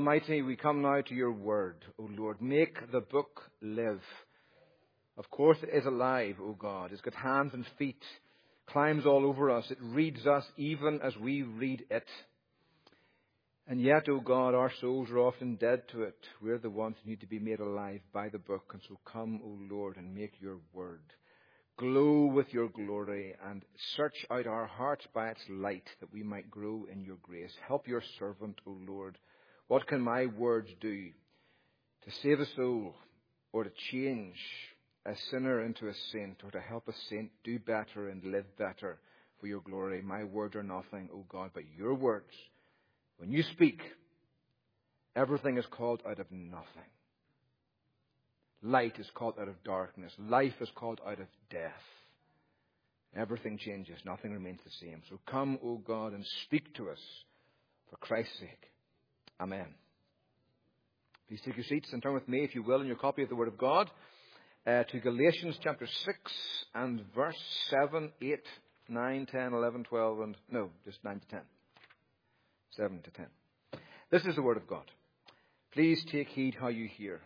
Almighty, we come now to your word, O Lord. Make the book live. Of course it is alive, O God. It's got hands and feet, climbs all over us. It reads us even as we read it. And yet, O God, our souls are often dead to it. We're the ones who need to be made alive by the book. And so come, O Lord, and make your word glow with your glory and search out our hearts by its light that we might grow in your grace. Help your servant, O Lord. What can my words do to save a soul or to change a sinner into a saint or to help a saint do better and live better for your glory? My words are nothing, O God, but your words. When you speak, everything is called out of nothing. Light is called out of darkness. Life is called out of death. Everything changes. Nothing remains the same. So come, O God, and speak to us for Christ's sake. Amen. Please take your seats and turn with me, if you will, in your copy of the Word of God, to Galatians chapter 6 and verse 7, 8, 9, 10, 11, 12, and no, just 9 to 10. 7 to 10. This is the Word of God. Please take heed how you hear.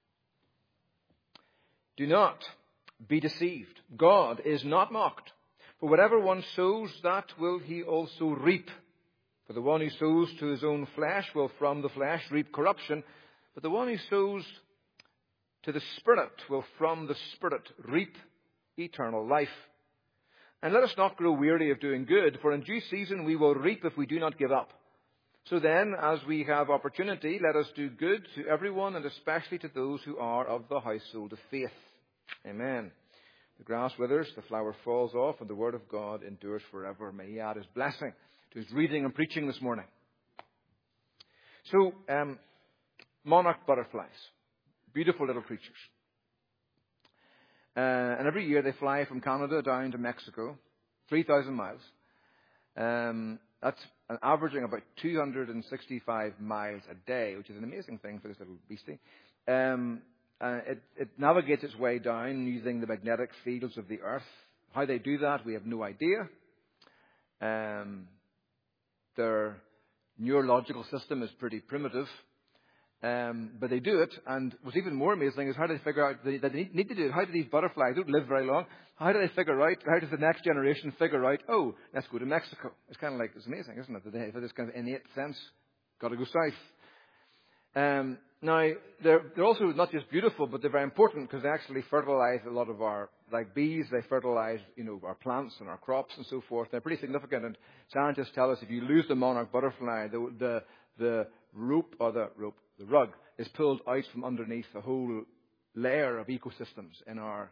Do not be deceived. God is not mocked. For whatever one sows, that will he also reap. For the one who sows to his own flesh will from the flesh reap corruption. But the one who sows to the Spirit will from the Spirit reap eternal life. And let us not grow weary of doing good, for in due season we will reap if we do not give up. So then, as we have opportunity, let us do good to everyone, and especially to those who are of the household of faith. Amen. The grass withers, the flower falls off, and the word of God endures forever. May he add his blessing to his reading and preaching this morning. So, monarch butterflies. Beautiful little creatures. And every year they fly from Canada down to Mexico, 3,000 miles. That's averaging about 265 miles a day, which is an amazing thing for this little beastie. It navigates its way down using the magnetic fields of the earth. How they do that, we have no idea. Their neurological system is pretty primitive. But they do it, and what's even more amazing is how do they figure out that they need to do it? How do these butterflies, they don't live very long, how do they figure out, how does the next generation figure out, oh, let's go to Mexico? It's kind of like, it's amazing, isn't it? That they have this kind of innate sense, got to go south. Now, they're also not just beautiful, but they're very important because they actually fertilize a lot of our, like bees, they fertilize, our plants and our crops and so forth. They're pretty significant, and scientists tell us if you lose the monarch butterfly, the rug is pulled out from underneath a whole layer of ecosystems in our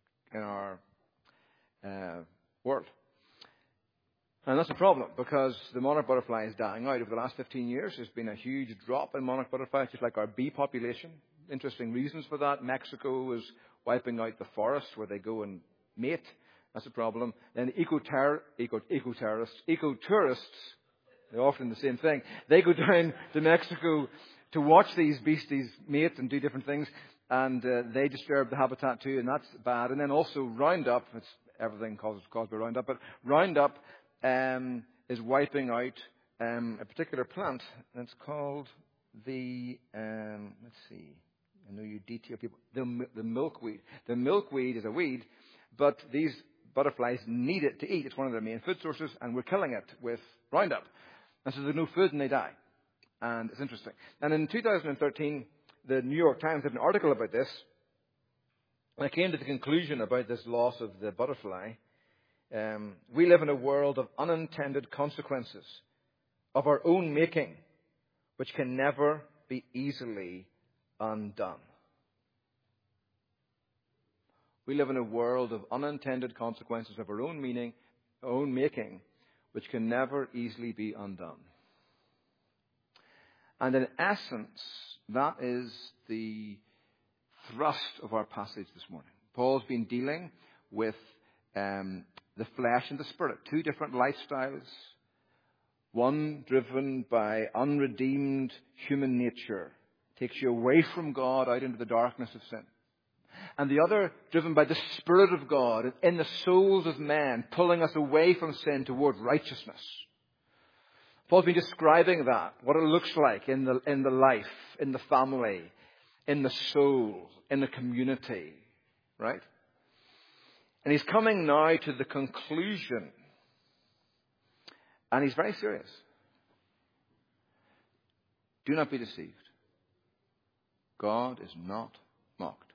world. And that's a problem because the monarch butterfly is dying out. Over the last 15 years, there's been a huge drop in monarch butterflies, just like our bee population. Interesting reasons for that. Mexico is wiping out the forests where they go and mate. That's a problem. Then eco-tourists, they're often the same thing. They go down to Mexico to watch these beasties mate and do different things, and they disturb the habitat too, and that's bad. And then also Roundup, it's everything caused by Roundup, but Roundup is wiping out a particular plant, and it's called the, let's see, I know you detail people, the milkweed. The milkweed is a weed, but these butterflies need it to eat. It's one of their main food sources, and we're killing it with Roundup. And so there's no food and they die. And it's interesting. And in 2013, the New York Times had an article about this. And I came to the conclusion about this loss of the butterfly. We live in a world of unintended consequences of our own making, which can never be easily undone. We live in a world of unintended consequences of our own making, which can never easily be undone. And in essence, that is the thrust of our passage this morning. Paul's been dealing with the flesh and the spirit, two different lifestyles. One driven by unredeemed human nature, takes you away from God out into the darkness of sin. And the other driven by the Spirit of God in the souls of men, pulling us away from sin toward righteousness. Paul's been describing that, what it looks like in the life, in the family, in the soul, in the community, right? And he's coming now to the conclusion, and he's very serious. Do not be deceived. God is not mocked.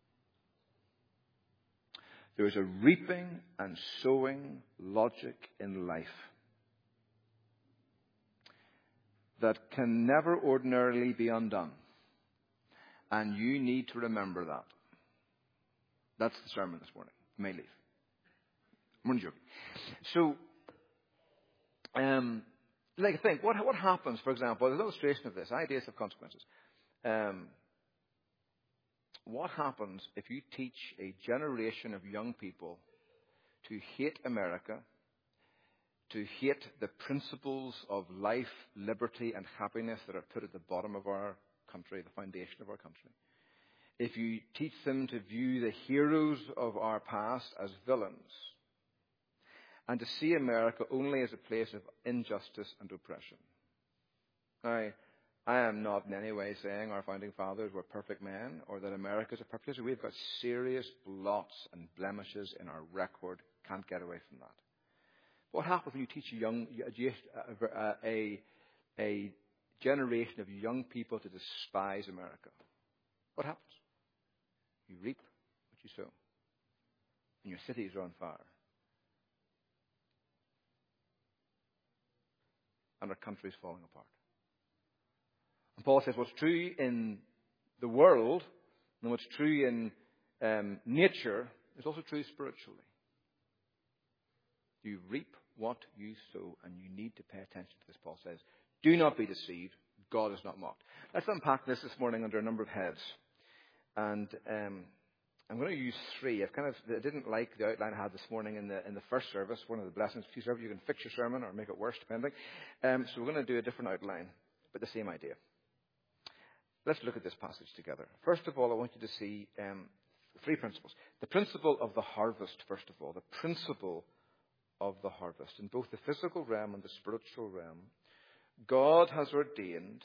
There is a reaping and sowing logic in life that can never ordinarily be undone. And you need to remember that. That's the sermon this morning. You may leave. I'm only joking. So, think, what happens, for example, there's an illustration of this, ideas have consequences. What happens if you teach a generation of young people to hate America, to hate the principles of life, liberty, and happiness that are put at the bottom of our country, the foundation of our country? If you teach them to view the heroes of our past as villains, and to see America only as a place of injustice and oppression. Now, I am not in any way saying our founding fathers were perfect men or that America is a perfect place. We've got serious blots and blemishes in our record. Can't get away from that. What happens when you teach a generation of young people to despise America? What happens? You reap what you sow. And your cities are on fire. And our country is falling apart. And Paul says what's true in the world and what's true in nature is also true spiritually. You reap what you sow, and you need to pay attention to this, Paul says. Do not be deceived. God is not mocked. Let's unpack this morning under a number of heads. And I'm going to use three. I didn't like the outline I had this morning in the first service, one of the blessings of two services. You can fix your sermon or make it worse, depending. So we're going to do a different outline, but the same idea. Let's look at this passage together. First of all, I want you to see three principles. The principle of the harvest, first of all. The principle of the harvest. In both the physical realm and the spiritual realm, God has ordained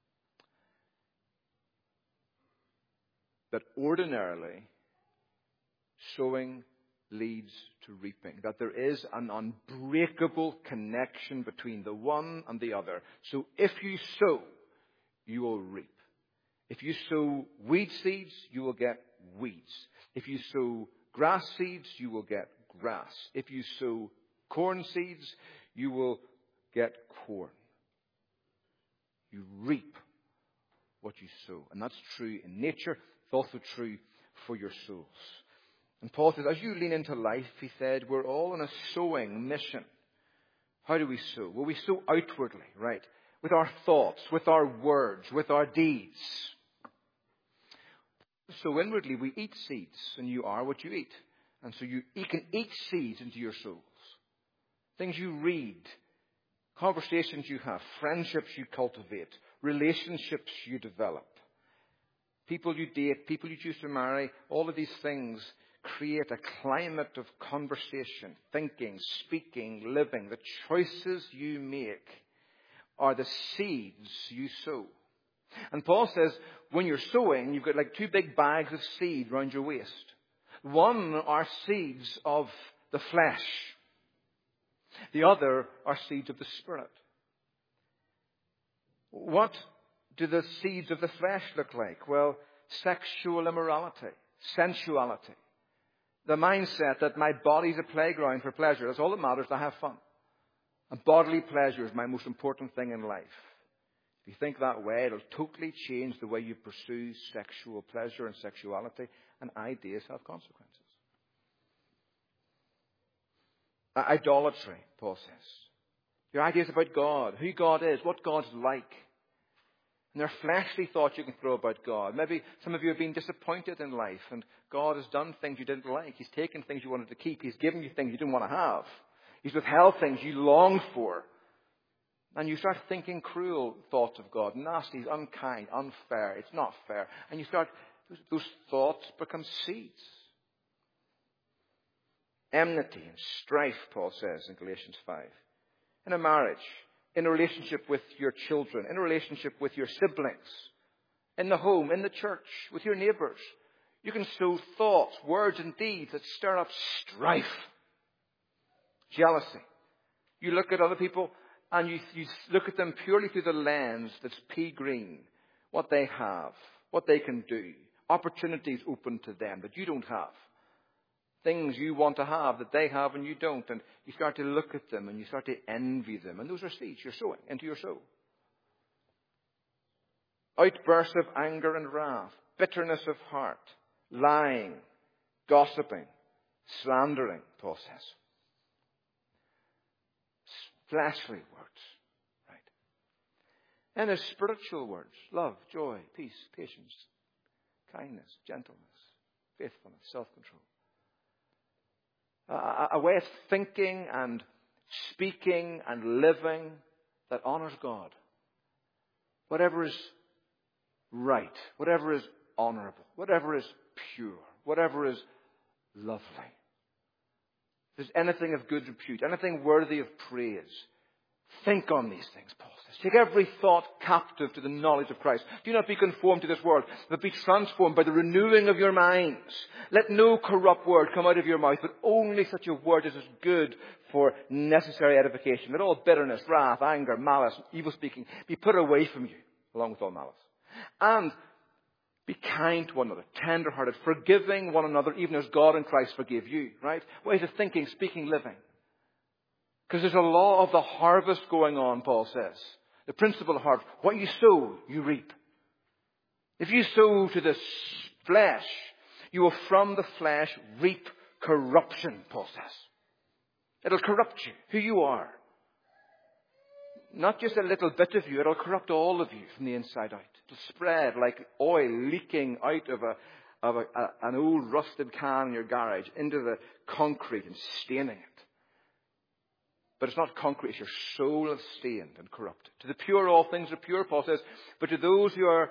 that ordinarily sowing leads to reaping, that there is an unbreakable connection between the one and the other. So if you sow, you will reap. If you sow weed seeds, you will get weeds. If you sow grass seeds, you will get grass. If you sow corn seeds, you will get corn. You reap what you sow. And that's true in nature. It's also true for your souls. And Paul says, as you lean into life, he said, we're all on a sowing mission. How do we sow? Well, we sow outwardly, right? With our thoughts, with our words, with our deeds. So inwardly, we eat seeds, and you are what you eat. And so you can eat seeds into your souls. Things you read, conversations you have, friendships you cultivate, relationships you develop, people you date, people you choose to marry, all of these things create a climate of conversation, thinking, speaking, living. The choices you make are the seeds you sow. And Paul says, when you're sowing, you've got like two big bags of seed round your waist. One are seeds of the flesh. The other are seeds of the Spirit. What do the seeds of the flesh look like? Well, sexual immorality, sensuality. The mindset that my body's a playground for pleasure. That's all that matters, to have fun. And bodily pleasure is my most important thing in life. If you think that way, it'll totally change the way you pursue sexual pleasure and sexuality, and ideas have consequences. Idolatry, Paul says. Your ideas about God, who God is, what God's like. And there are fleshly thoughts you can throw about God. Maybe some of you have been disappointed in life, and God has done things you didn't like. He's taken things you wanted to keep. He's given you things you didn't want to have. He's withheld things you longed for. And you start thinking cruel thoughts of God. Nasty, unkind, unfair. It's not fair. And you start, those thoughts become seeds. Enmity and strife, Paul says in Galatians 5. In a marriage, in a relationship with your children, in a relationship with your siblings, in the home, in the church, with your neighbours. You can sow thoughts, words and deeds that stir up strife, jealousy. You look at other people and you look at them purely through the lens that's pea green. What they have, what they can do, opportunities open to them that you don't have. Things you want to have that they have and you don't. And you start to look at them and you start to envy them. And those are seeds you're sowing into your soul. Outbursts of anger and wrath, bitterness of heart, lying, gossiping, slandering, Paul says. Fleshly words, right? And there's spiritual words: love, joy, peace, patience, kindness, gentleness, faithfulness, self-control. A way of thinking and speaking and living that honors God. Whatever is right, whatever is honorable, whatever is pure, whatever is lovely. If there's anything of good repute, anything worthy of praise, think on these things, Paul says. Take every thought captive to the knowledge of Christ. Do not be conformed to this world, but be transformed by the renewing of your minds. Let no corrupt word come out of your mouth, but only such a word as is good for necessary edification. Let all bitterness, wrath, anger, malice, evil speaking be put away from you, along with all malice. And be kind to one another, tender-hearted, forgiving one another, even as God in Christ forgave you, right? Ways of thinking, speaking, living. Because there's a law of the harvest going on, Paul says. The principle of harvest. What you sow, you reap. If you sow to the flesh, you will from the flesh reap corruption, Paul says. It'll corrupt you, who you are. Not just a little bit of you, it'll corrupt all of you from the inside out. It'll spread like oil leaking out of an old rusted can in your garage into the concrete and staining it. But it's not concrete, it's your soul that's stained and corrupted. To the pure all things are pure, Paul says, but to those who are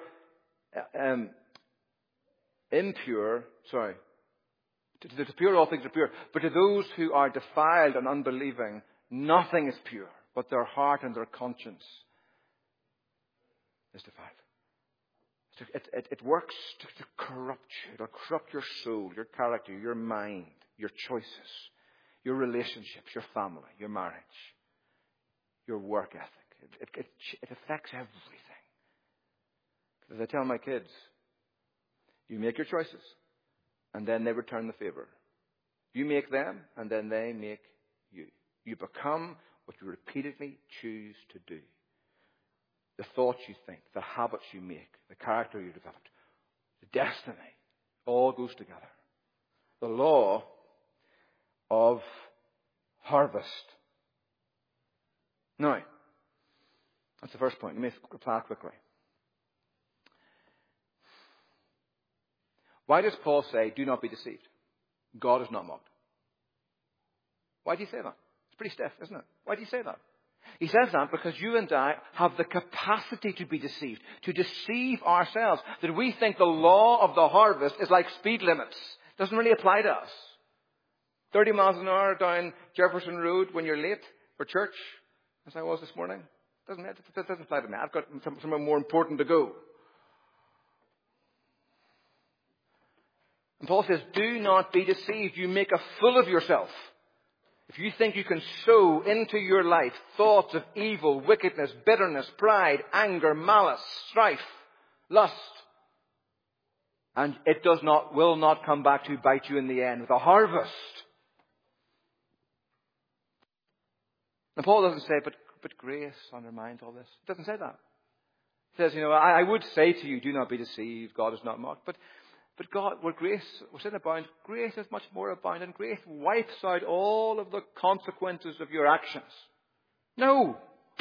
impure, to the pure all things are pure, but to those who are defiled and unbelieving, nothing is pure, but their heart and their conscience is defiled. It works to corrupt you. It'll corrupt your soul, your character, your mind, your choices, your relationships, your family, your marriage, your work ethic. It affects everything. As I tell my kids, you make your choices, and then they return the favor. You make them, and then they make you. You become what you repeatedly choose to do. The thoughts you think, the habits you make, the character you develop, the destiny, all goes together. The law of harvest. Now, that's the first point. Let me reply quickly. Why does Paul say, do not be deceived? God is not mocked. Why do you say that? It's pretty stiff, isn't it? Why do you say that? He says that because you and I have the capacity to be deceived, to deceive ourselves, that we think the law of the harvest is like speed limits. It doesn't really apply to us. 30 miles an hour down Jefferson Road when you're late for church, as I was this morning, it doesn't apply to me. I've got somewhere more important to go. And Paul says, do not be deceived. You make a fool of yourself. If you think you can sow into your life thoughts of evil, wickedness, bitterness, pride, anger, malice, strife, lust, and it will not come back to bite you in the end with a harvest. And Paul doesn't say, but grace undermines all this. It doesn't say that. It says, I would say to you, do not be deceived. God is not mocked. But God, where sin abounds, grace is much more abound, and grace wipes out all of the consequences of your actions. No.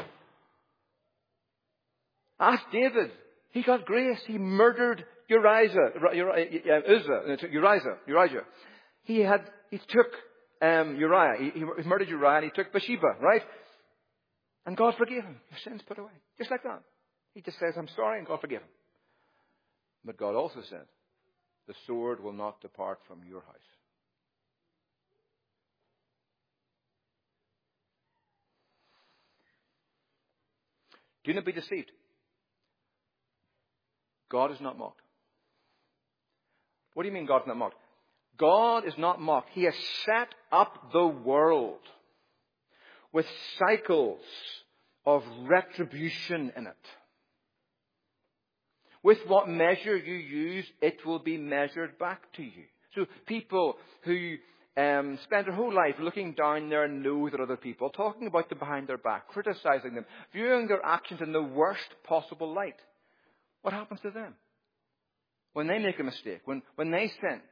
Ask David. He got grace. He murdered Uriah. He took Uriah. He murdered Uriah, and he took Bathsheba, right? And God forgave him. Your sins put away. Just like that. He just says, I'm sorry, and God forgave him. But God also said, the sword will not depart from your house. Do not be deceived. God is not mocked. What do you mean God is not mocked? God is not mocked. He has set up the world with cycles of retribution in it. With what measure you use, it will be measured back to you. So people who spend their whole life looking down their nose at other people, talking about them behind their back, criticizing them, viewing their actions in the worst possible light, what happens to them? When they make a mistake, when they sin,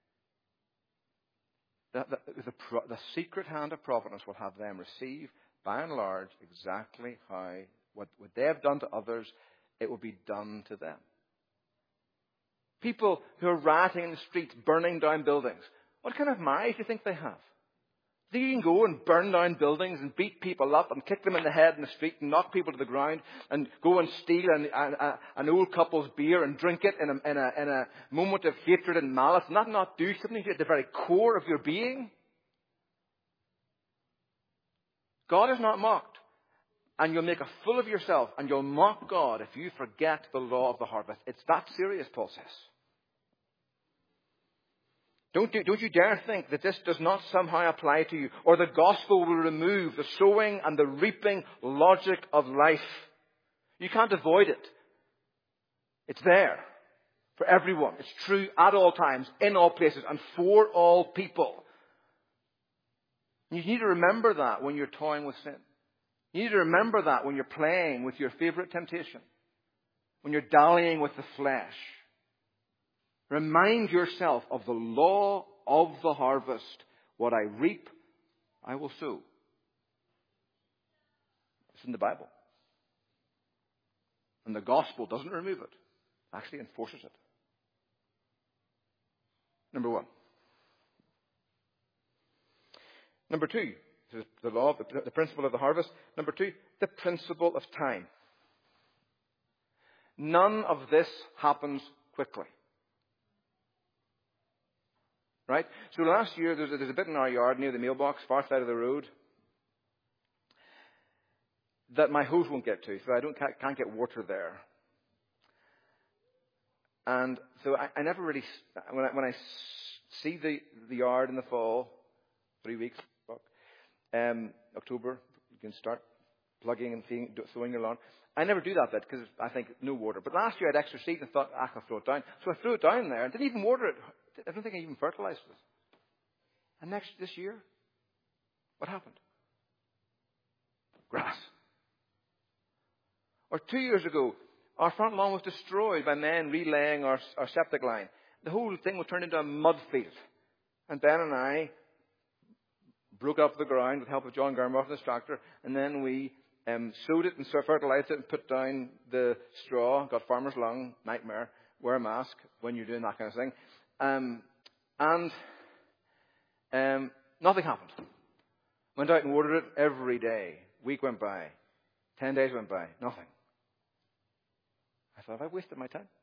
the secret hand of providence will have them receive, by and large, exactly how what they have done to others, it will be done to them. People who are rioting in the streets, burning down buildings, what kind of minds do you think they have? They can go and burn down buildings and beat people up and kick them in the head in the street and knock people to the ground and go and steal an old couple's beer and drink it in a moment of hatred and malice and not do something at the very core of your being? God is not mocked. And you'll make a fool of yourself and you'll mock God if you forget the law of the harvest. It's that serious, Paul says. Don't you dare think that this does not somehow apply to you, or the gospel will remove the sowing and the reaping logic of life. You can't avoid it. It's there for everyone. It's true at all times, in all places, and for all people. You need to remember that when you're toying with sin. You need to remember that when you're playing with your favorite temptation, when you're dallying with the flesh. Remind yourself of the law of the harvest. What I reap, I will sow. It's in the Bible. And the gospel doesn't remove it. It actually enforces it. Number one. Number two, the law, the principle of the harvest. Number two, the principle of time. None of this happens quickly. Right? So last year, there's a bit in our yard near the mailbox, far side of the road, that my hose won't get to, so I can't get water there. And so I never really, when I see the yard in the fall, 3 weeks, October, you can start plugging and sowing your lawn. I never do that bit because I think no water. But last year I had extra seed and thought, I'll throw it down. So I threw it down there and didn't even water it. I don't think I even fertilized it. And this year, what happened? Grass. Or 2 years ago, our front lawn was destroyed by men relaying our septic line. The whole thing was turned into a mud field. And Ben and I broke up the ground with the help of John Gurmoff and his tractor, and then we sowed it and fertilized it and put down the straw, got farmer's lung, nightmare, wear a mask when you're doing that kind of thing. Nothing happened. Went out and watered it every day. Week went by. 10 days went by. Nothing. I thought, have I wasted my time?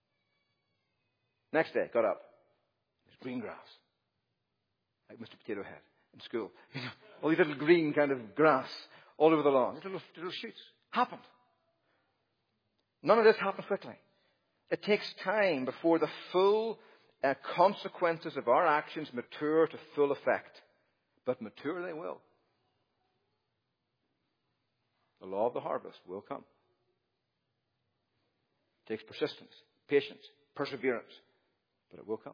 Next day, got up. There's green grass. Like Mr. Potato Head in school. All these little green kind of grass all over the lawn. Little shoots. Happened. None of this happened quickly. It takes time before the full consequences of our actions mature to full effect. But mature they will. The law of the harvest will come. It takes persistence, patience, perseverance. But it will come.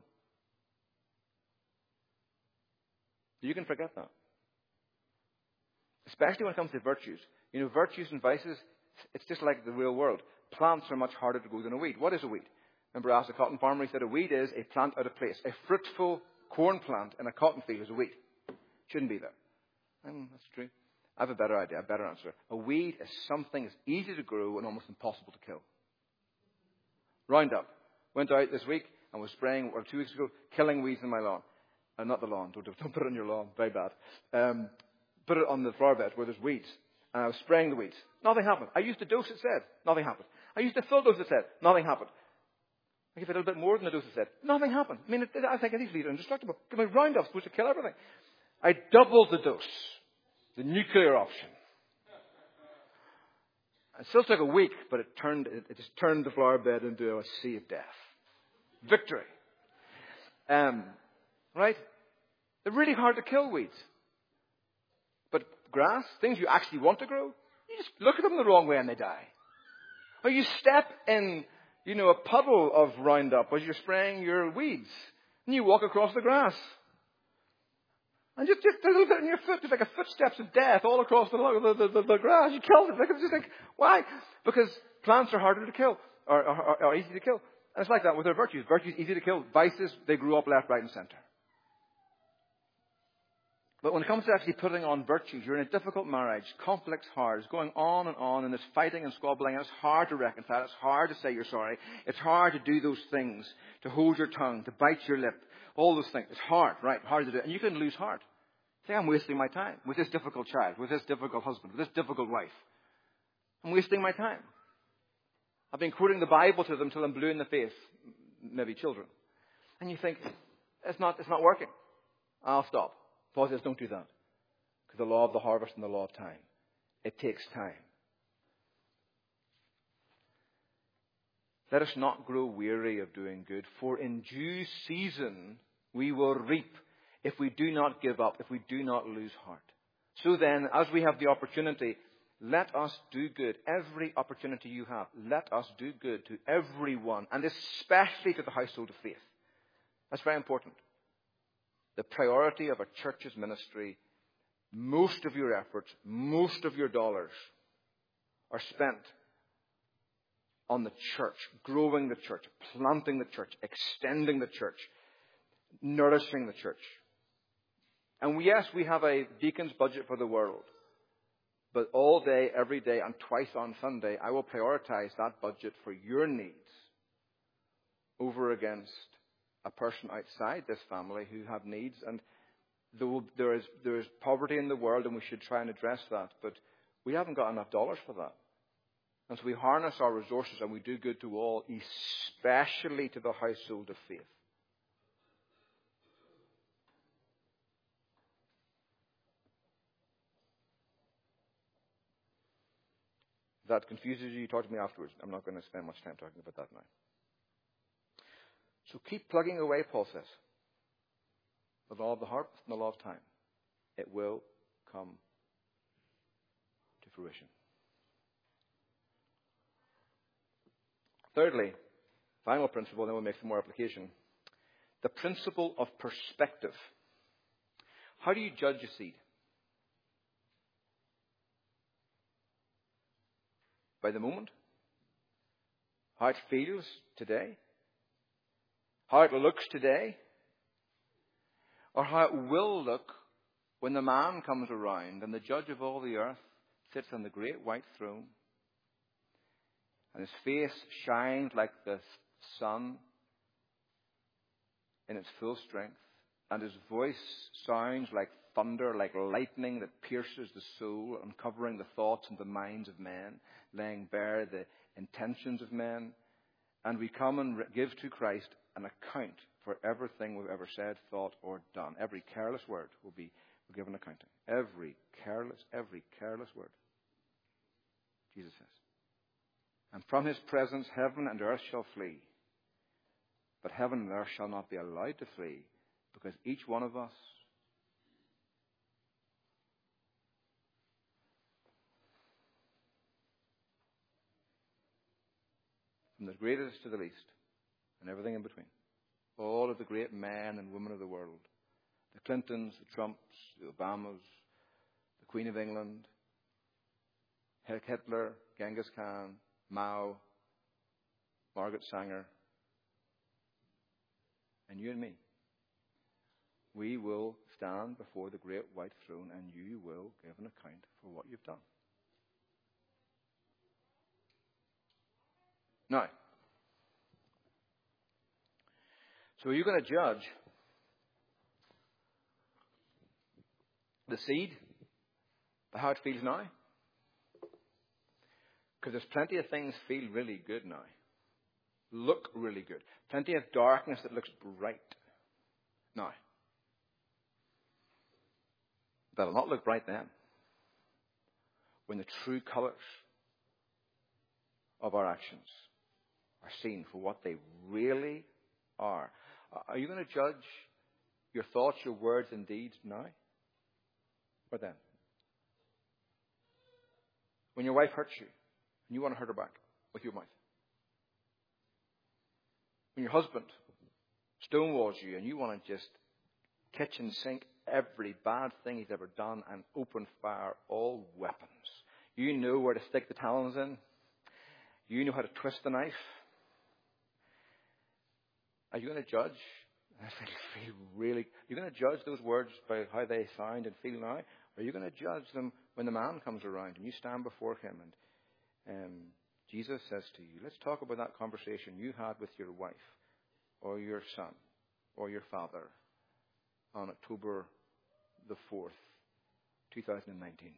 You can forget that. Especially when it comes to virtues. You know, virtues and vices, it's just like the real world. Plants are much harder to grow than a weed. What is a weed? Remember, I asked a cotton farmer, he said a weed is a plant out of place. A fruitful corn plant in a cotton field is a weed. Shouldn't be there. That's true. I have a better idea, a better answer. A weed is something that's easy to grow and almost impossible to kill. Roundup. Went out this week and was spraying, or 2 weeks ago, killing weeds in my lawn. Not the lawn. Don't put it on your lawn. Very bad. Put it on the flower bed where there's weeds. And I was spraying the weeds. Nothing happened. I used a dose, it said. Nothing happened. I used a full dose, it said. Nothing happened. I gave it a little bit more than the dose, it said. Nothing happened. I mean, I think these weeds are indestructible. My Roundup's supposed to kill everything. I doubled the dose. The nuclear option. It still took a week, but it just turned the flower bed into a sea of death. Victory. Right? They're really hard to kill, weeds. But grass, things you actually want to grow, you just look at them the wrong way and they die. Or you step in, a puddle of Roundup as you're spraying your weeds. And you walk across the grass. And just a little bit in your foot, just like a footsteps of death all across the grass. You kill them. It's just like, why? Because plants are harder to kill, or easy to kill. And it's like that with their virtues. Virtues easy to kill. Vices, they grew up left, right, and center. But when it comes to actually putting on virtues, you're in a difficult marriage. Conflict's hard. It's going on, and there's fighting and squabbling, and it's hard to reconcile. It's hard to say you're sorry. It's hard to do those things, to hold your tongue, to bite your lip. All those things. It's hard, right? Hard to do. And you can lose heart. Say, I'm wasting my time with this difficult child, with this difficult husband, with this difficult wife. I'm wasting my time. I've been quoting the Bible to them till I'm blue in the face. Maybe children. And you think, it's not working. I'll stop. Paul says, don't do that. Because the law of the harvest and the law of time. It takes time. Let us not grow weary of doing good, for in due season we will reap if we do not give up, if we do not lose heart. So then, as we have the opportunity, let us do good. Every opportunity you have, let us do good to everyone, and especially to the household of faith. That's very important. The priority of a church's ministry, most of your efforts, most of your dollars are spent on the church, growing the church, planting the church, extending the church, nourishing the church. And yes, we have a deacon's budget for the world. But all day, every day, and twice on Sunday, I will prioritize that budget for your needs over against a person outside this family who have needs. And there is poverty in the world, and we should try and address that. But we haven't got enough dollars for that. And so we harness our resources and we do good to all, especially to the household of faith. If that confuses you, talk to me afterwards. I'm not going to spend much time talking about that now. So keep plugging away, Paul says. The law of the harvest and the law of time. It will come to fruition. Thirdly, final principle, then we'll make some more application. The principle of perspective. How do you judge a seed? By the moment? How it feels today? How it looks today? Or how it will look when the man comes around and the judge of all the earth sits on the great white throne, and his face shines like the sun in its full strength, and his voice sounds like thunder, like lightning that pierces the soul, uncovering the thoughts and the minds of men, laying bare the intentions of men. And we come and give to Christ an account for everything we've ever said, thought, or done. Every careless word will be given accounting. Every careless word. Jesus says. And from his presence heaven and earth shall flee. But heaven and earth shall not be allowed to flee, because each one of us from the greatest to the least, and everything in between, all of the great men and women of the world, the Clintons, the Trumps, the Obamas, the Queen of England, Hitler, Genghis Khan, Mao, Margaret Sanger, and you and me. We will stand before the great white throne, and you will give an account for what you've done. Now, so are you going to judge the seed by how it feels now? Because there's plenty of things feel really good now. Look really good. Plenty of darkness that looks bright now. That'll not look bright then, when the true colours of our actions are seen for what they really are. Are you going to judge your thoughts, your words, and deeds now? Or then? When your wife hurts you, and you want to hurt her back with your mouth. When your husband stonewalls you, and you want to just kitchen sink every bad thing he's ever done and open fire all weapons. You know where to stick the talons in. You know how to twist the knife. Are you going to judge? You're going to judge those words by how they sound and feel now? Or are you going to judge them when the man comes around and you stand before him and Jesus says to you, let's talk about that conversation you had with your wife or your son or your father on October the 4th, 2019.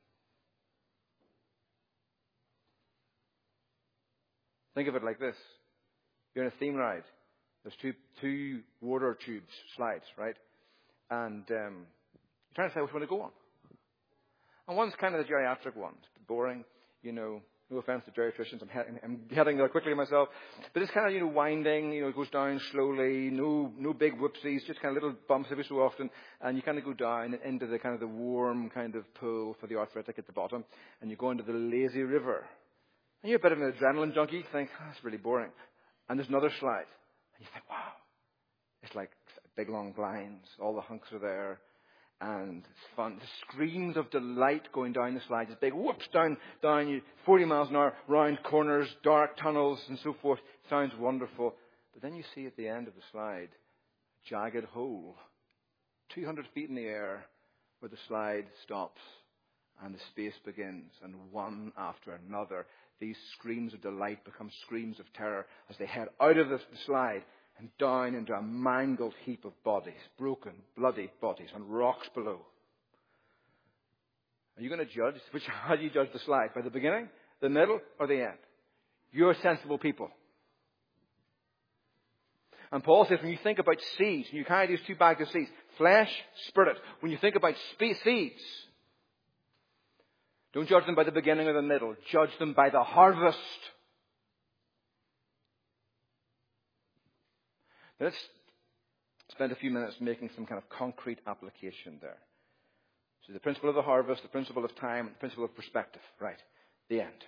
Think of it like this. You're in a theme ride. There's two water tubes, slides, right? And you're trying to decide which one to go on. And one's kind of the geriatric one. It's boring, no offense to geriatricians. I'm heading there quickly myself. But it's kind of, winding, it goes down slowly, no big whoopsies, just kind of little bumps every so often. And you kind of go down into the kind of the warm kind of pool for the arthritic at the bottom. And you go into the lazy river. And you're a bit of an adrenaline junkie. You think, that's really boring. And there's another slide. And you think, wow. It's like big long blinds. All the hunks are there. And it's fun. The screams of delight going down the slides. It's big whoops down, 40 miles an hour, round corners, dark tunnels and so forth. Sounds wonderful. But then you see at the end of the slide, a jagged hole, 200 feet in the air, where the slide stops and the space begins. And one after another, these screams of delight become screams of terror as they head out of the slide and down into a mangled heap of bodies, broken, bloody bodies, and rocks below. Are you going to judge? How do you judge the slide? By the beginning, the middle, or the end? You're sensible people. And Paul says when you think about seeds, and you carry these two bags of seeds, flesh, spirit, when you think about seeds, don't judge them by the beginning or the middle. Judge them by the harvest. Now let's spend a few minutes making some kind of concrete application there. So the principle of the harvest, the principle of time, and the principle of perspective. Right. The end.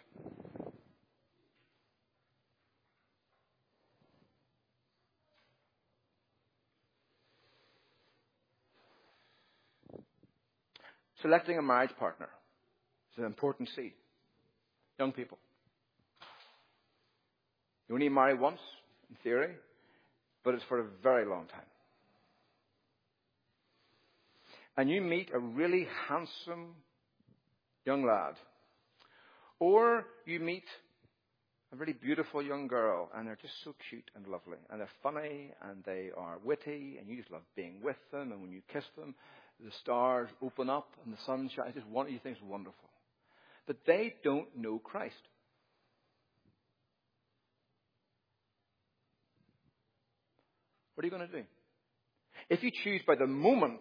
Selecting a marriage partner is an important seed. Young people. You only marry once, in theory, but it's for a very long time. And you meet a really handsome young lad. Or you meet a really beautiful young girl, and they're just so cute and lovely. And they're funny, and they are witty, and you just love being with them. And when you kiss them, the stars open up, and the sun shines. You think it's wonderful. But they don't know Christ. What are you going to do? If you choose by the moment,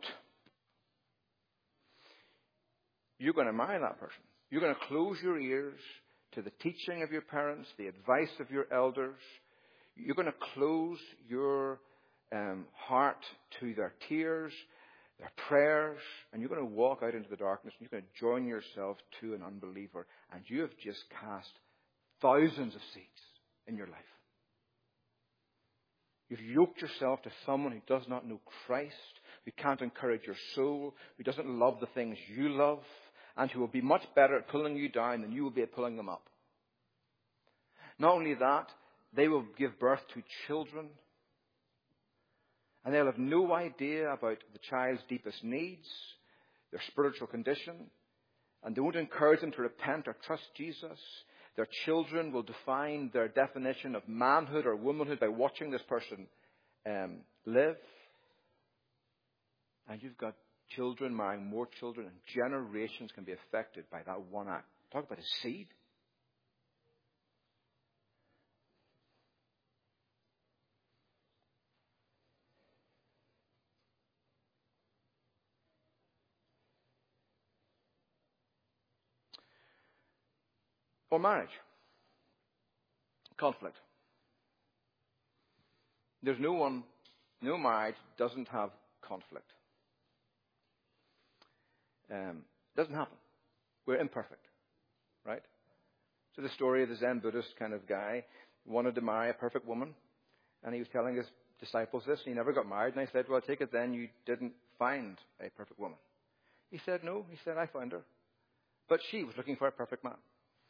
you're going to marry that person. You're going to close your ears to the teaching of your parents, the advice of your elders. You're going to close your heart to their tears, their prayers, and you're going to walk out into the darkness and you're going to join yourself to an unbeliever. And you have just cast thousands of seeds in your life. You've yoked yourself to someone who does not know Christ, who can't encourage your soul, who doesn't love the things you love, and who will be much better at pulling you down than you will be at pulling them up. Not only that, they will give birth to children, and they'll have no idea about the child's deepest needs, their spiritual condition, and they won't encourage them to repent or trust Jesus. Their children will define their definition of manhood or womanhood by watching this person live. And you've got children marrying more children, and generations can be affected by that one act. Talk about a seed. Or marriage. Conflict. There's no marriage doesn't have conflict. Doesn't happen. We're imperfect, right? So the story of the Zen Buddhist kind of guy wanted to marry a perfect woman, and he was telling his disciples this, and he never got married. And I said, well, I take it then you didn't find a perfect woman. He said, no. He said, I found her. But she was looking for a perfect man.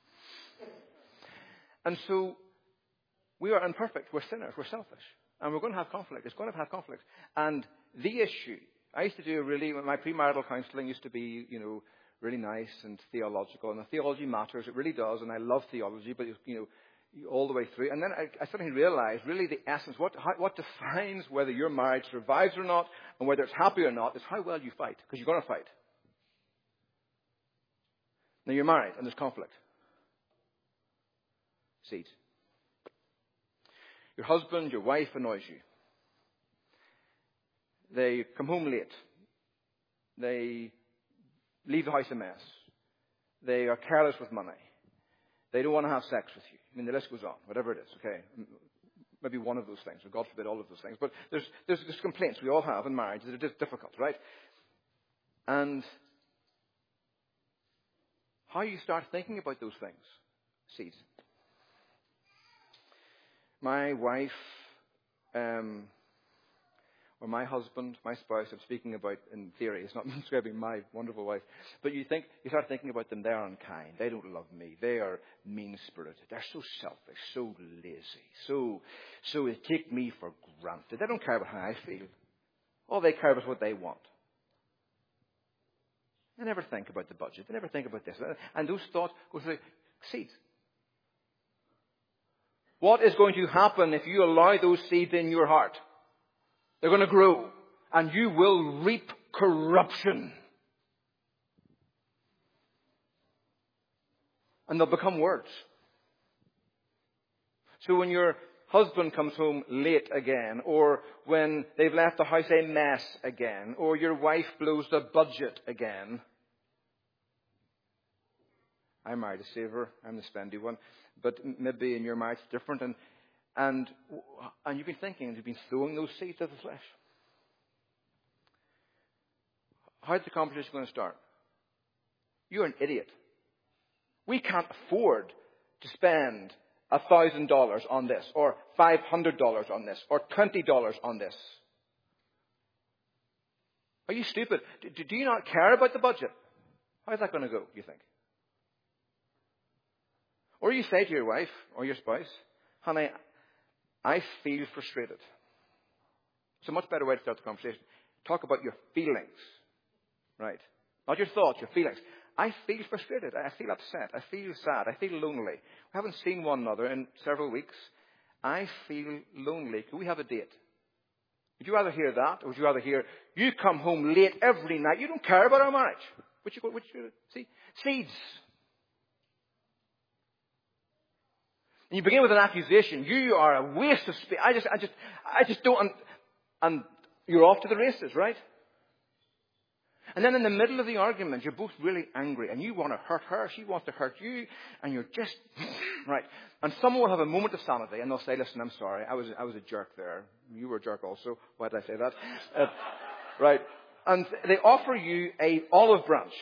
And so we are imperfect. We're sinners. We're selfish. And we're going to have conflict. It's going to have conflict. And the issue, I used to do my premarital counseling used to be, really nice and theological. And the theology matters. It really does. And I love theology, but, all the way through. And then I suddenly realized really the essence, what defines whether your marriage survives or not and whether it's happy or not is how well you fight. Because you're going to fight. Now you're married and there's conflict. Seed. Your husband, your wife annoys you. They come home late. They leave the house a mess. They are careless with money. They don't want to have sex with you. I mean, the list goes on, whatever it is, okay? Maybe one of those things, or God forbid all of those things. But there's complaints we all have in marriage that are just difficult, right? And how you start thinking about those things, seeds. My wife, or my husband, my spouse, I'm speaking about in theory. It's not describing my wonderful wife. But you start thinking about them. They're unkind. They don't love me. They are mean-spirited. They're so selfish, so lazy, so they take me for granted. They don't care about how I feel. All they care about is what they want. They never think about the budget. They never think about this. And those thoughts go through seeds. What is going to happen if you allow those seeds in your heart? They're going to grow, and you will reap corruption. And they'll become words. So when your husband comes home late again, or when they've left the house a mess again, or your wife blows the budget again. I married a saver. I'm the spendy one. But maybe in your marriage it's different. And you've been thinking, and you've been sowing those seeds of the flesh. How's the conversation going to start? You're an idiot. We can't afford to spend $1,000 on this, or $500 on this, or $20 on this. Are you stupid? Do you not care about the budget? How's that going to go, you think? Or you say to your wife or your spouse, honey, I feel frustrated. It's a much better way to start the conversation. Talk about your feelings. Right? Not your thoughts, your feelings. I feel frustrated. I feel upset. I feel sad. I feel lonely. We haven't seen one another in several weeks. I feel lonely. Can we have a date? Would you rather hear that? Or would you rather hear, you come home late every night. You don't care about our marriage. See? Seeds. And you begin with an accusation. You are a waste of space. I just don't. And you're off to the races, right? And then in the middle of the argument, you're both really angry. And you want to hurt her. She wants to hurt you. And you're just, right. And someone will have a moment of sanity. And they'll say, listen, I'm sorry. I was a jerk there. You were a jerk also. Why did I say that? Right. And they offer you a olive branch.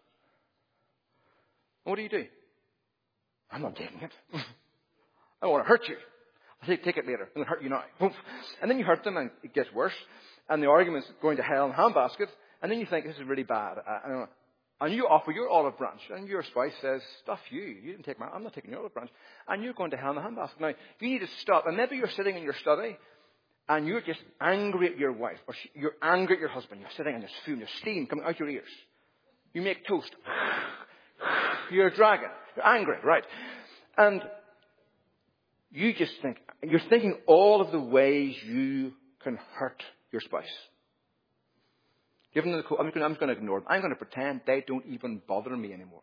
What do? I'm not taking it. I want to hurt you. I'll say, take it later. I'm going to hurt you now. And then you hurt them and it gets worse. And the argument's going to hell in a handbasket. And then you think, this is really bad. And you offer your olive branch. And your spouse says, stuff you. You didn't take I'm not taking your olive branch. And you're going to hell in a handbasket. Now, you need to stop. And maybe you're sitting in your study and you're just angry at your wife. Or you're angry at your husband. You're sitting and there's fume, there's steam coming out your ears. You make toast. You're a dragon. You're angry, right? And you just think, you're thinking all of the ways you can hurt your spouse. Give them the I'm just going to ignore them. I'm going to pretend they don't even bother me anymore.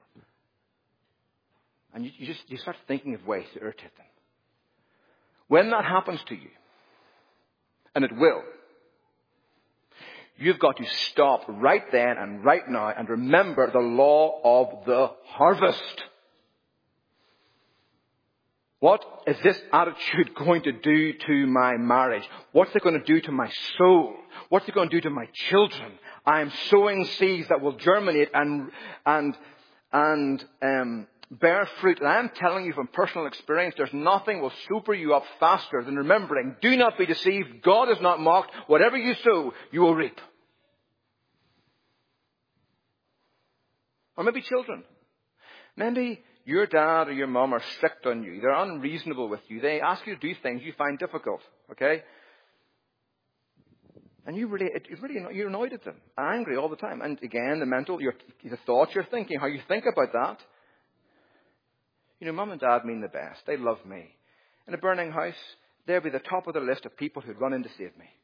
And you start thinking of ways to irritate them. When that happens to you, and it will, you've got to stop right then and right now and remember the law of the harvest. What is this attitude going to do to my marriage? What's it going to do to my soul? What's it going to do to my children? I am sowing seeds that will germinate and bear fruit. And I'm telling you from personal experience, there's nothing will super you up faster than remembering, do not be deceived. God is not mocked. Whatever you sow, you will reap. Or maybe children. Maybe your dad or your mum are strict on you. They're unreasonable with you. They ask you to do things you find difficult. Okay? And you're annoyed at them, angry all the time. And again, the thoughts you're thinking, how you think about that. You know, mum and dad mean the best. They love me. In a burning house, they'll be the top of the list of people who'd run in to save me.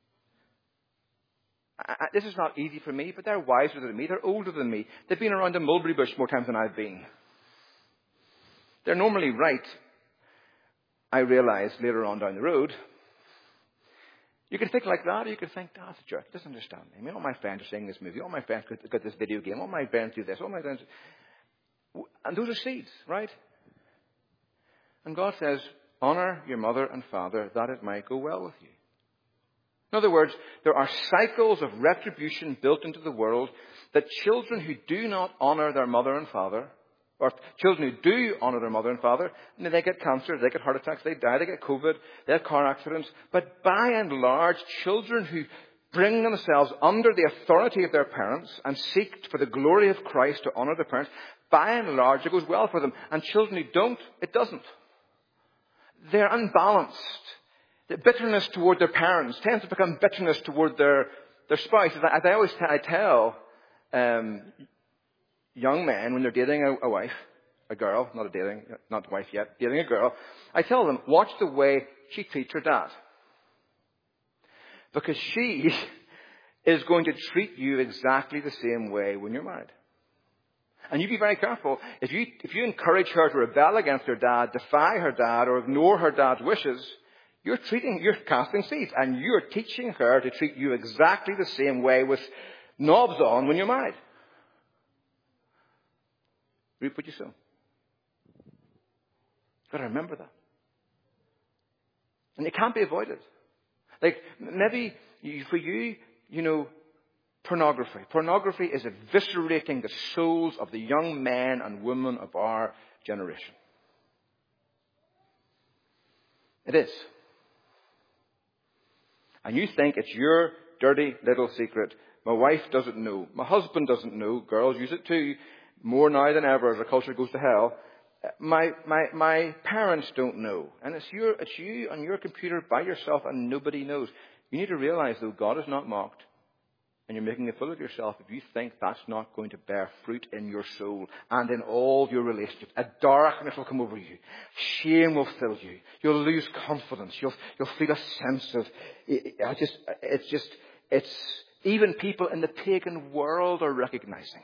This is not easy for me, but they're wiser than me. They're older than me. They've been around the mulberry bush more times than I've been. They're normally right. I realize later on down the road. You can think like that, or you can think, that's a jerk. He doesn't understand me. I mean, all my friends are saying this movie. All my friends got this video game. All my friends do this. All my friends. And those are seeds, right? And God says, honor your mother and father that it might go well with you. In other words, there are cycles of retribution built into the world that children who do not honor their mother and father, or children who do honor their mother and father, they get cancer, they get heart attacks, they die, they get COVID, they have car accidents. But by and large, children who bring themselves under the authority of their parents and seek for the glory of Christ to honor their parents, by and large, it goes well for them. And children who don't, it doesn't. They're unbalanced. The bitterness toward their parents tends to become bitterness toward their spouse. As I tell young men when they're dating a wife, a girl, not a wife yet, dating a girl, I tell them, watch the way she treats her dad. Because she is going to treat you exactly the same way when you're married. And you be very careful. If you encourage her to rebel against her dad, defy her dad, or ignore her dad's wishes, you're casting seeds, and you're teaching her to treat you exactly the same way with knobs on when you're married. Reap what you sow. You've got to remember that. And it can't be avoided. Like, maybe for you, pornography. Pornography is eviscerating the souls of the young men and women of our generation. It is. And you think it's your dirty little secret. My wife doesn't know. My husband doesn't know. Girls use it too. More now than ever as our culture goes to hell. My parents don't know. And it's you on your computer by yourself and nobody knows. You need to realize, though, God is not mocked. And you're making a fool of yourself if you think that's not going to bear fruit in your soul and in all your relationships. A darkness will come over you. Shame will fill you. You'll lose confidence. You'll feel a sense of, even people in the pagan world are recognizing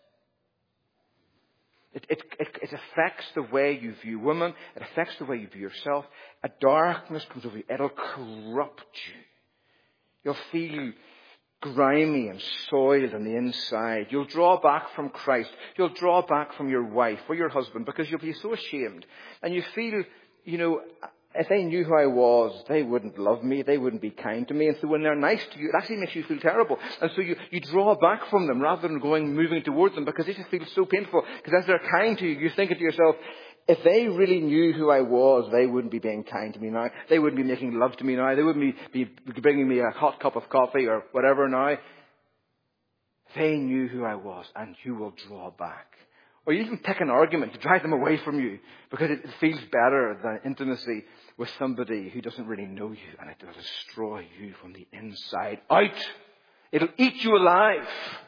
it. It affects the way you view women. It affects the way you view yourself. A darkness comes over you. It'll corrupt you. You'll feel grimy and soiled on the inside. You'll draw back from Christ. You'll draw back from your wife or your husband because you'll be so ashamed. And you feel, if they knew who I was, they wouldn't love me. They wouldn't be kind to me. And so when they're nice to you, it actually makes you feel terrible. And so you draw back from them rather than moving towards them because it just feels so painful. Because as they're kind to you, you're thinking to yourself, if they really knew who I was, they wouldn't be being kind to me now. They wouldn't be making love to me now. They wouldn't be bringing me a hot cup of coffee or whatever now. They knew who I was, and you will draw back. Or you even pick an argument to drive them away from you because it feels better than intimacy with somebody who doesn't really know you, and it will destroy you from the inside out. It'll eat you alive.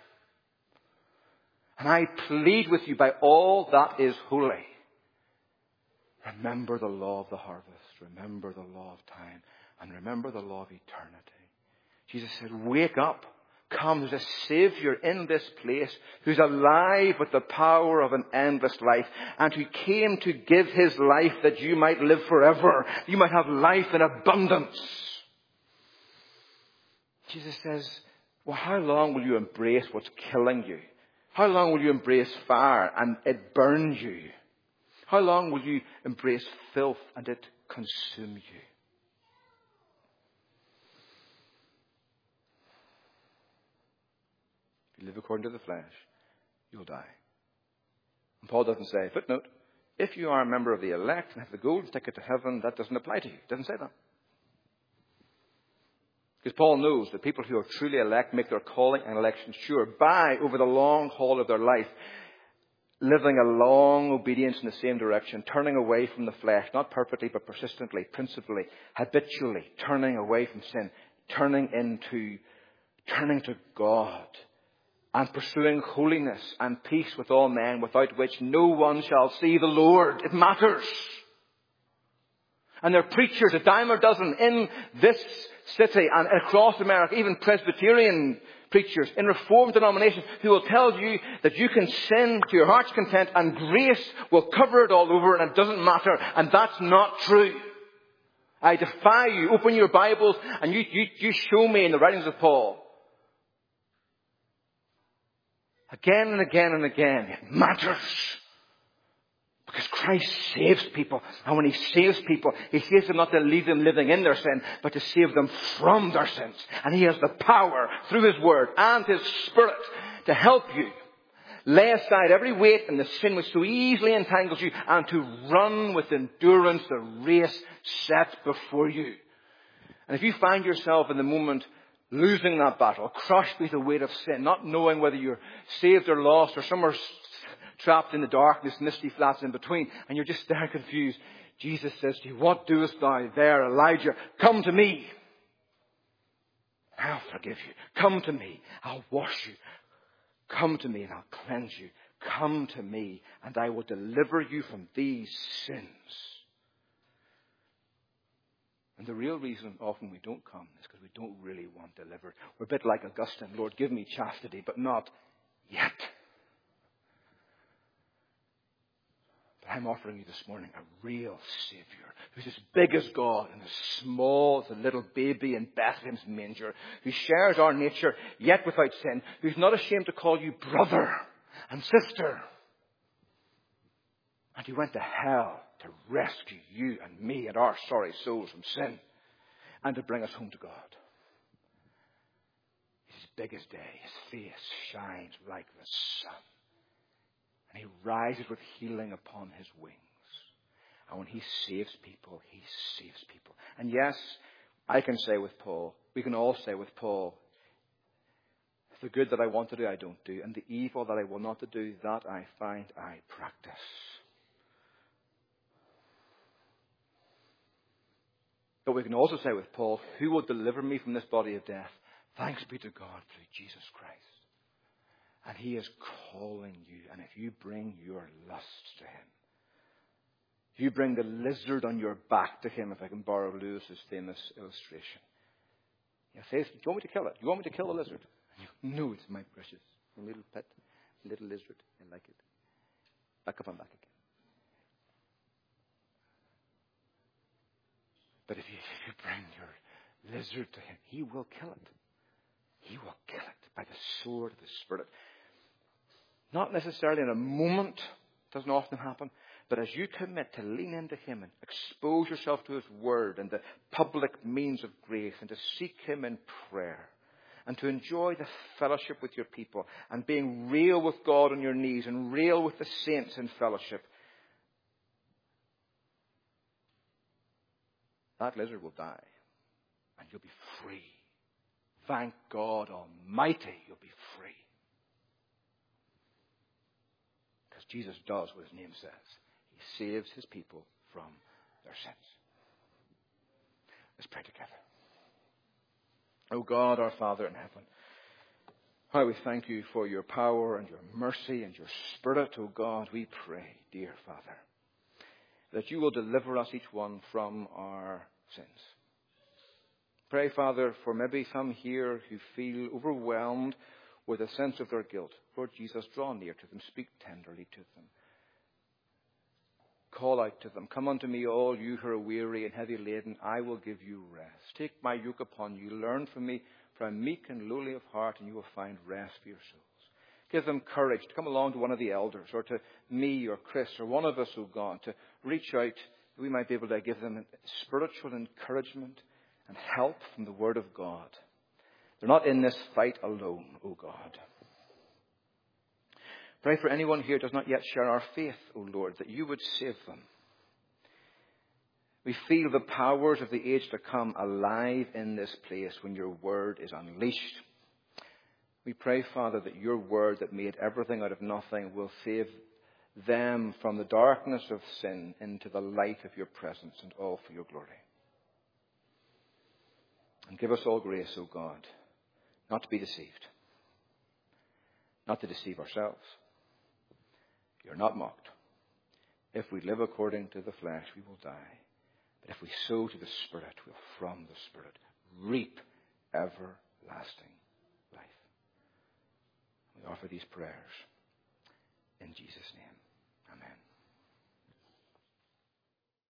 And I plead with you by all that is holy. Remember the law of the harvest. Remember the law of time. And remember the law of eternity. Jesus said, wake up. Come, there's a Savior in this place who's alive with the power of an endless life and who came to give his life that you might live forever. You might have life in abundance. Jesus says, well, how long will you embrace what's killing you? How long will you embrace fire and it burns you? How long will you embrace filth and it consume you? If you live according to the flesh, you'll die. And Paul doesn't say, footnote, if you are a member of the elect and have the golden ticket to heaven, that doesn't apply to you. It doesn't say that. Because Paul knows that people who are truly elect make their calling and election sure by, over the long haul of their life, living a long obedience in the same direction, turning away from the flesh, not perfectly, but persistently, principally, habitually, turning away from sin, turning to God, and pursuing holiness and peace with all men, without which no one shall see the Lord. It matters. And there are preachers, a dime a dozen, in this city and across America, even Presbyterian preachers in Reformed denominations, who will tell you that you can sin to your heart's content and grace will cover it all over and it doesn't matter. And that's not true. I defy you. Open your Bibles and you show me in the writings of Paul. Again and again and again, it matters. Because Christ saves people. And when He saves people, He saves them not to leave them living in their sin, but to save them from their sins. And He has the power through His Word and His Spirit to help you lay aside every weight and the sin which so easily entangles you, and to run with endurance the race set before you. And if you find yourself in the moment losing that battle, crushed with the weight of sin, not knowing whether you're saved or lost or somewhere trapped in the darkness, misty flats in between, and you're just there confused, Jesus says to you, what doest thou there, Elijah? Come to me. I'll forgive you. Come to me. I'll wash you. Come to me and I'll cleanse you. Come to me and I will deliver you from these sins. And the real reason often we don't come is because we don't really want delivered. We're a bit like Augustine. Lord, give me chastity, but not yet. But I'm offering you this morning a real Savior who's as big as God and as small as a little baby in Bethlehem's manger, who shares our nature yet without sin, who's not ashamed to call you brother and sister. And who went to hell to rescue you and me and our sorry souls from sin and to bring us home to God. He's as big as day. His face shines like the sun. And He rises with healing upon His wings. And when He saves people, He saves people. And yes, I can say with Paul, we can all say with Paul, the good that I want to do, I don't do. And the evil that I will not to do, that I find I practice. But we can also say with Paul, who will deliver me from this body of death? Thanks be to God through Jesus Christ. And He is calling you. And if you bring your lusts to Him, if you bring the lizard on your back to Him, if I can borrow Lewis's famous illustration. He says, do you want me to kill it? Do you want me to kill the lizard? No, it's my precious. A little pet, a little lizard. I like it. Back up and back again. But if you bring your lizard to Him, He will kill it. He will kill it by the sword of the Spirit. Not necessarily in a moment. Doesn't often happen. But as you commit to lean into Him and expose yourself to His Word and the public means of grace and to seek Him in prayer and to enjoy the fellowship with your people and being real with God on your knees and real with the saints in fellowship, that lizard will die and you'll be free. Thank God Almighty, you'll be free. Because Jesus does what His name says. He saves His people from their sins. Let's pray together. O God, our Father in heaven, how we thank You for Your power and Your mercy and Your Spirit. O God, we pray, dear Father, that You will deliver us each one from our sins. Pray, Father, for maybe some here who feel overwhelmed with a sense of their guilt. Lord Jesus, draw near to them. Speak tenderly to them. Call out to them. Come unto me, all you who are weary and heavy laden. I will give you rest. Take my yoke upon you. Learn from me, for I am meek and lowly of heart, and you will find rest for your souls. Give them courage to come along to one of the elders, or to me or Chris or one of us, O God, to reach out. We might be able to give them spiritual encouragement and help from the Word of God. They're not in this fight alone, O God. Pray for anyone here who does not yet share our faith, O Lord, that you would save them. We feel the powers of the age to come alive in this place when your Word is unleashed. We pray, Father, that your Word that made everything out of nothing will save them from the darkness of sin into the light of your presence, and all for your glory. And give us all grace, O God, not to be deceived, not to deceive ourselves. You're not mocked. If we live according to the flesh, we will die. But if we sow to the Spirit, we'll from the Spirit reap everlasting life. We offer these prayers in Jesus' name. Amen.